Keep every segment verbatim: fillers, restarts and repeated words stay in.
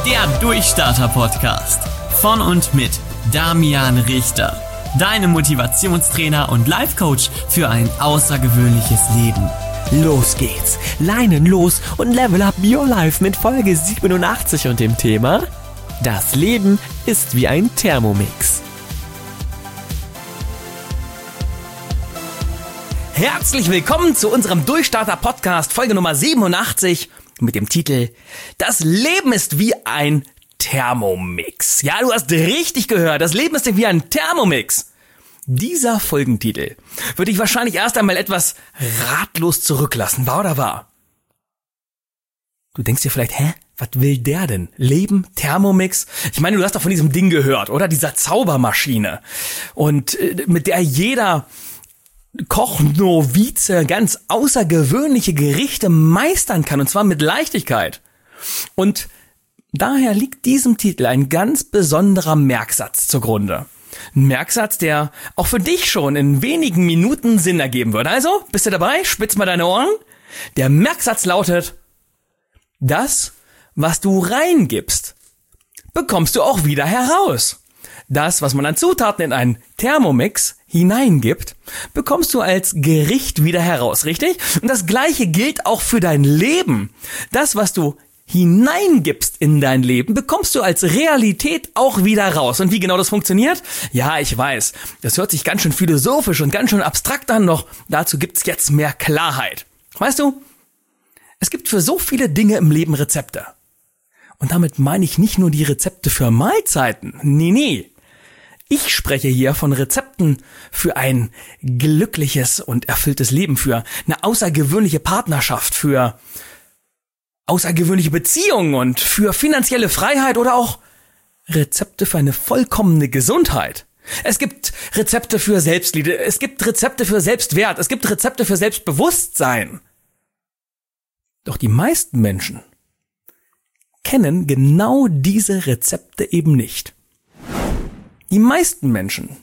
Der Durchstarter-Podcast von und mit Damian Richter. Deine Motivationstrainer und Life-Coach für ein außergewöhnliches Leben. Los geht's, Leinen los und level up your life mit Folge siebenundachtzig und dem Thema: Das Leben ist wie ein Thermomix. Herzlich willkommen zu unserem Durchstarter-Podcast, Folge Nummer siebenundachtzig mit dem Titel Das Leben ist wie ein Thermomix. Ja, du hast richtig gehört, das Leben ist wie ein Thermomix. Dieser Folgentitel würde ich wahrscheinlich erst einmal etwas ratlos zurücklassen, wahr oder wahr? Du denkst dir vielleicht, hä, was will der denn? Leben, Thermomix? Ich meine, du hast doch von diesem Ding gehört, oder? Dieser Zaubermaschine. Und äh, mit der jeder Kochnovize ganz außergewöhnliche Gerichte meistern kann, und zwar mit Leichtigkeit. Und daher liegt diesem Titel ein ganz besonderer Merksatz zugrunde. Ein Merksatz, der auch für dich schon in wenigen Minuten Sinn ergeben würde. Also, bist du dabei? Spitz mal deine Ohren. Der Merksatz lautet: Das, was du reingibst, bekommst du auch wieder heraus. Das, was man an Zutaten in einen Thermomix hineingibt, bekommst du als Gericht wieder heraus, richtig? Und das Gleiche gilt auch für dein Leben. Das, was du hineingibst in dein Leben, bekommst du als Realität auch wieder raus. Und wie genau das funktioniert? Ja, ich weiß, das hört sich ganz schön philosophisch und ganz schön abstrakt an, doch dazu gibt's jetzt mehr Klarheit. Weißt du, es gibt für so viele Dinge im Leben Rezepte. Und damit meine ich nicht nur die Rezepte für Mahlzeiten. Nee, nee. Ich spreche hier von Rezepten für ein glückliches und erfülltes Leben, für eine außergewöhnliche Partnerschaft, für außergewöhnliche Beziehungen und für finanzielle Freiheit oder auch Rezepte für eine vollkommene Gesundheit. Es gibt Rezepte für Selbstliebe, es gibt Rezepte für Selbstwert, es gibt Rezepte für Selbstbewusstsein. Doch die meisten Menschen kennen genau diese Rezepte eben nicht. Die meisten Menschen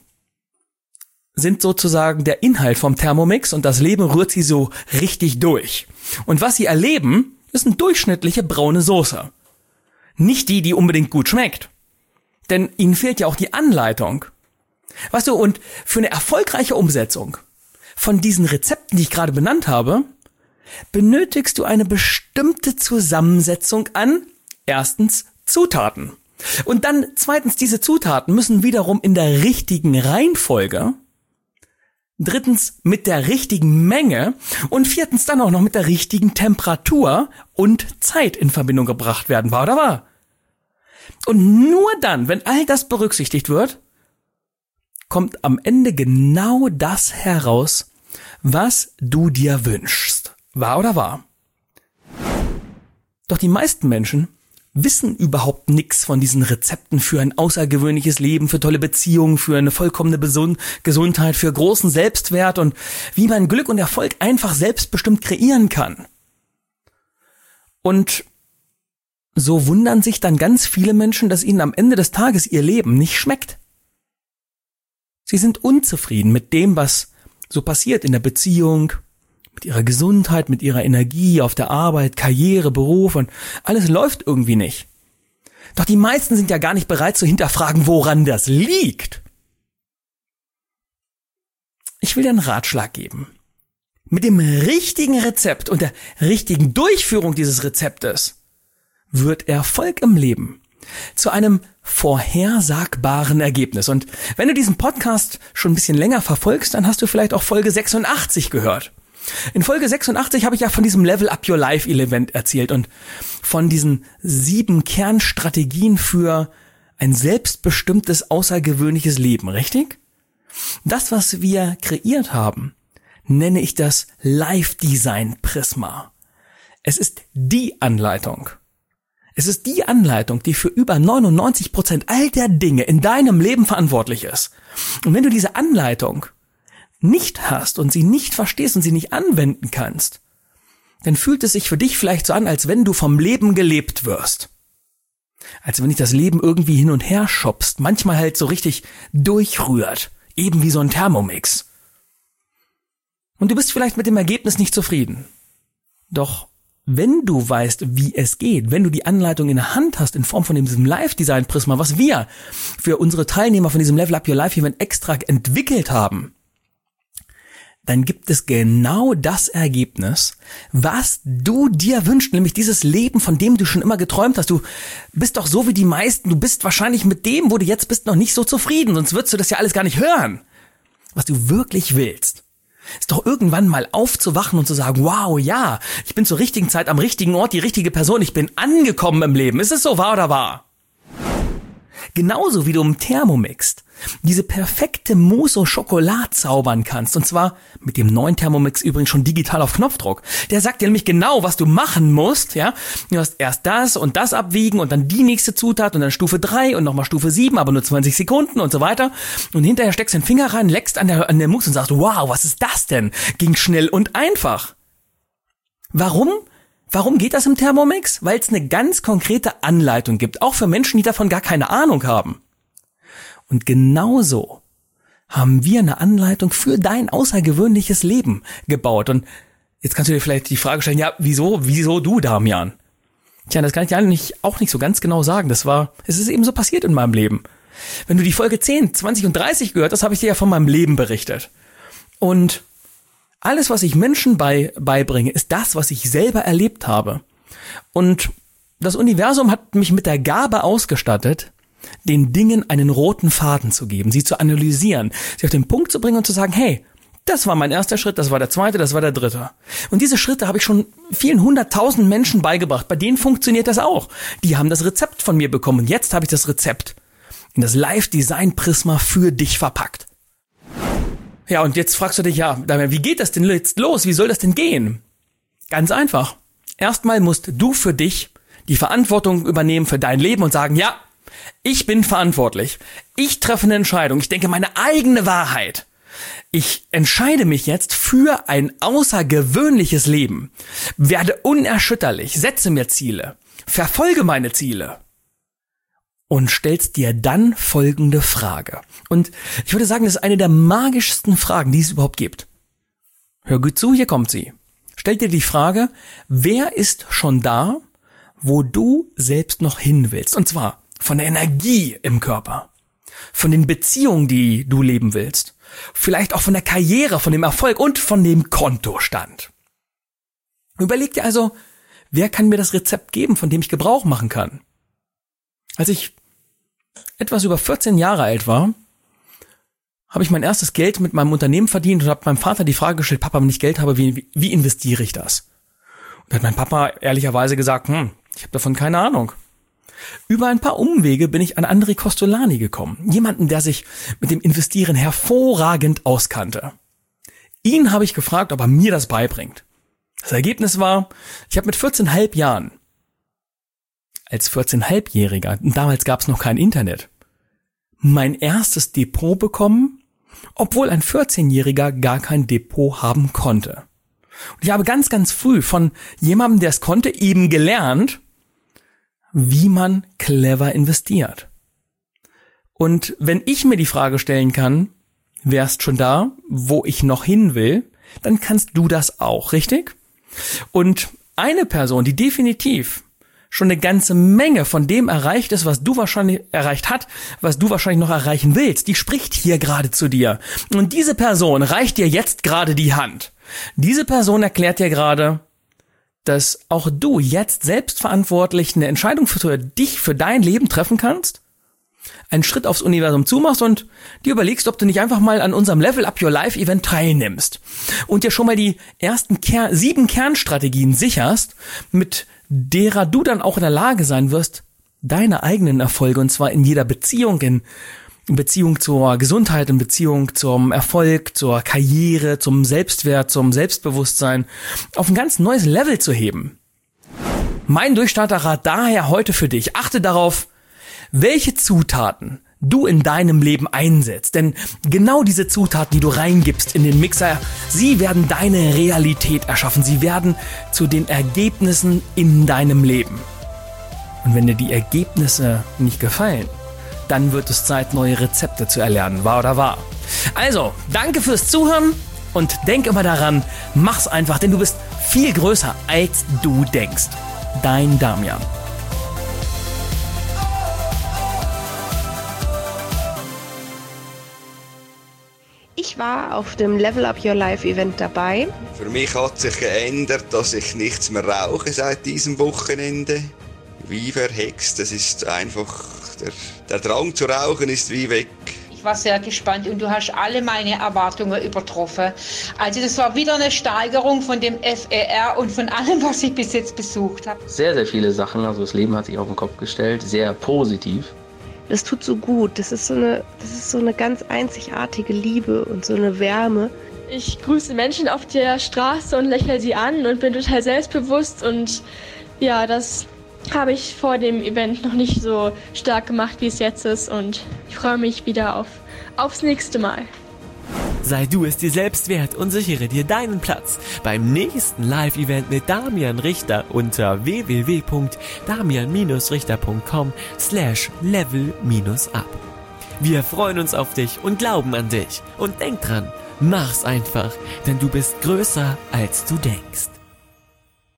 sind sozusagen der Inhalt vom Thermomix und das Leben rührt sie so richtig durch. Und was sie erleben, ist eine durchschnittliche braune Soße. Nicht die, die unbedingt gut schmeckt. Denn ihnen fehlt ja auch die Anleitung. Weißt du, und für eine erfolgreiche Umsetzung von diesen Rezepten, die ich gerade benannt habe, benötigst du eine bestimmte Zusammensetzung an, erstens, Zutaten. Und dann zweitens, diese Zutaten müssen wiederum in der richtigen Reihenfolge, drittens mit der richtigen Menge und viertens dann auch noch mit der richtigen Temperatur und Zeit in Verbindung gebracht werden, wahr oder wahr? Und nur dann, wenn all das berücksichtigt wird, kommt am Ende genau das heraus, was du dir wünschst, wahr oder wahr? Doch die meisten Menschen wissen überhaupt nichts von diesen Rezepten für ein außergewöhnliches Leben, für tolle Beziehungen, für eine vollkommene Besun- Gesundheit, für großen Selbstwert und wie man Glück und Erfolg einfach selbstbestimmt kreieren kann. Und so wundern sich dann ganz viele Menschen, dass ihnen am Ende des Tages ihr Leben nicht schmeckt. Sie sind unzufrieden mit dem, was so passiert in der Beziehung, mit ihrer Gesundheit, mit ihrer Energie auf der Arbeit, Karriere, Beruf und alles läuft irgendwie nicht. Doch die meisten sind ja gar nicht bereit zu hinterfragen, woran das liegt. Ich will dir einen Ratschlag geben. Mit dem richtigen Rezept und der richtigen Durchführung dieses Rezeptes wird Erfolg im Leben zu einem vorhersagbaren Ergebnis. Und wenn du diesen Podcast schon ein bisschen länger verfolgst, dann hast du vielleicht auch Folge sechsundachtzig gehört. In Folge sechsundachtzig habe ich ja von diesem Level Up Your Life Event erzählt und von diesen sieben Kernstrategien für ein selbstbestimmtes, außergewöhnliches Leben, richtig? Das, was wir kreiert haben, nenne ich das Life Design Prisma. Es ist die Anleitung. Es ist die Anleitung, die für über neunundneunzig Prozent all der Dinge in deinem Leben verantwortlich ist. Und wenn du diese Anleitung nicht hast und sie nicht verstehst und sie nicht anwenden kannst, dann fühlt es sich für dich vielleicht so an, als wenn du vom Leben gelebt wirst. Als wenn dich das Leben irgendwie hin und her schubst, manchmal halt so richtig durchrührt, eben wie so ein Thermomix. Und du bist vielleicht mit dem Ergebnis nicht zufrieden. Doch wenn du weißt, wie es geht, wenn du die Anleitung in der Hand hast in Form von diesem Live-Design-Prisma, was wir für unsere Teilnehmer von diesem Level Up Your Life Event extra entwickelt haben, dann gibt es genau das Ergebnis, was du dir wünschst, nämlich dieses Leben, von dem du schon immer geträumt hast. Du bist doch so wie die meisten, du bist wahrscheinlich mit dem, wo du jetzt bist, noch nicht so zufrieden, sonst würdest du das ja alles gar nicht hören. Was du wirklich willst, ist doch irgendwann mal aufzuwachen und zu sagen, wow, ja, ich bin zur richtigen Zeit am richtigen Ort, die richtige Person, ich bin angekommen im Leben. Ist es so, wahr oder wahr? Genauso wie du im Thermomix diese perfekte Mousse au Chocolat zaubern kannst. Und zwar mit dem neuen Thermomix übrigens schon digital auf Knopfdruck. Der sagt dir nämlich genau, was du machen musst. Ja, du hast erst das und das abwiegen und dann die nächste Zutat und dann Stufe drei und nochmal Stufe sieben, aber nur zwanzig Sekunden und so weiter. Und hinterher steckst du den Finger rein, leckst an der, an der Mousse und sagst, wow, was ist das denn? Ging schnell und einfach. Warum? Warum geht das im Thermomix? Weil es eine ganz konkrete Anleitung gibt, auch für Menschen, die davon gar keine Ahnung haben. Und genauso haben wir eine Anleitung für dein außergewöhnliches Leben gebaut. Und jetzt kannst du dir vielleicht die Frage stellen, ja, wieso, wieso du, Damian? Tja, das kann ich dir eigentlich auch nicht so ganz genau sagen. Das war, es ist eben so passiert in meinem Leben. Wenn du die Folge zehn, zwanzig und dreißig gehört hast, habe ich dir ja von meinem Leben berichtet. Und alles, was ich Menschen bei, beibringe, ist das, was ich selber erlebt habe. Und das Universum hat mich mit der Gabe ausgestattet, den Dingen einen roten Faden zu geben, sie zu analysieren, sie auf den Punkt zu bringen und zu sagen, hey, das war mein erster Schritt, das war der zweite, das war der dritte. Und diese Schritte habe ich schon vielen hunderttausend Menschen beigebracht. Bei denen funktioniert das auch. Die haben das Rezept von mir bekommen. Und jetzt habe ich das Rezept in das Live-Design-Prisma für dich verpackt. Ja, und jetzt fragst du dich, ja, wie geht das denn jetzt los? Wie soll das denn gehen? Ganz einfach. Erstmal musst du für dich die Verantwortung übernehmen für dein Leben und sagen, ja, ich bin verantwortlich. Ich treffe eine Entscheidung. Ich denke meine eigene Wahrheit. Ich entscheide mich jetzt für ein außergewöhnliches Leben. Werde unerschütterlich. Setze mir Ziele. Verfolge meine Ziele. Und stellst dir dann folgende Frage. Und ich würde sagen, das ist eine der magischsten Fragen, die es überhaupt gibt. Hör gut zu, hier kommt sie. Stell dir die Frage, wer ist schon da, wo du selbst noch hin willst? Und zwar von der Energie im Körper, von den Beziehungen, die du leben willst, vielleicht auch von der Karriere, von dem Erfolg und von dem Kontostand. Überleg dir also, wer kann mir das Rezept geben, von dem ich Gebrauch machen kann? Als ich etwas über vierzehn Jahre alt war, habe ich mein erstes Geld mit meinem Unternehmen verdient und habe meinem Vater die Frage gestellt, Papa, wenn ich Geld habe, wie, wie investiere ich das? Und hat mein Papa ehrlicherweise gesagt, hm, ich habe davon keine Ahnung. Über ein paar Umwege bin ich an André Costolani gekommen. Jemanden, der sich mit dem Investieren hervorragend auskannte. Ihn habe ich gefragt, ob er mir das beibringt. Das Ergebnis war, ich habe mit vierzehn Komma fünf Jahren, als vierzehn Komma fünf-Jähriger, damals gab es noch kein Internet, mein erstes Depot bekommen, obwohl ein vierzehnjähriger gar kein Depot haben konnte. Und ich habe ganz, ganz früh von jemandem, der es konnte, eben gelernt, wie man clever investiert. Und wenn ich mir die Frage stellen kann, wer ist schon da, wo ich noch hin will, dann kannst du das auch, richtig? Und eine Person, die definitiv schon eine ganze Menge von dem erreicht ist, was du wahrscheinlich erreicht hat, was du wahrscheinlich noch erreichen willst, die spricht hier gerade zu dir. Und diese Person reicht dir jetzt gerade die Hand. Diese Person erklärt dir gerade, dass auch du jetzt selbstverantwortlich eine Entscheidung für dich, für dein Leben treffen kannst, einen Schritt aufs Universum zumachst und dir überlegst, ob du nicht einfach mal an unserem Level Up Your Life Event teilnimmst und dir schon mal die ersten Ker- sieben Kernstrategien sicherst, mit derer du dann auch in der Lage sein wirst, deine eigenen Erfolge, und zwar in jeder Beziehung, in in Beziehung zur Gesundheit, in Beziehung zum Erfolg, zur Karriere, zum Selbstwert, zum Selbstbewusstsein auf ein ganz neues Level zu heben. Mein Durchstarterrat daher heute für dich. Achte darauf, welche Zutaten du in deinem Leben einsetzt. Denn genau diese Zutaten, die du reingibst in den Mixer, sie werden deine Realität erschaffen. Sie werden zu den Ergebnissen in deinem Leben. Und wenn dir die Ergebnisse nicht gefallen, dann wird es Zeit, neue Rezepte zu erlernen, wahr oder wahr. Also, danke fürs Zuhören und denk immer daran, mach's einfach, denn du bist viel größer, als du denkst. Dein Damian. Ich war auf dem Level Up Your Life Event dabei. Für mich hat sich geändert, dass ich nichts mehr rauche seit diesem Wochenende. Wie verhext, das ist einfach, der, der Drang zu rauchen ist wie weg. Ich war sehr gespannt und du hast alle meine Erwartungen übertroffen. Also das war wieder eine Steigerung von dem F E R und von allem, was ich bis jetzt besucht habe. Sehr, sehr viele Sachen, also das Leben hat sich auf den Kopf gestellt, sehr positiv. Das tut so gut, das ist so eine, das ist so eine ganz einzigartige Liebe und so eine Wärme. Ich grüße Menschen auf der Straße und lächle sie an und bin total selbstbewusst und ja, das habe ich vor dem Event noch nicht so stark gemacht, wie es jetzt ist und ich freue mich wieder auf, aufs nächste Mal. Sei du es dir selbst wert und sichere dir deinen Platz beim nächsten Live-Event mit Damian Richter unter w w w punkt damian richter punkt com slash level up. Wir freuen uns auf dich und glauben an dich. Und denk dran, mach's einfach, denn du bist größer als du denkst.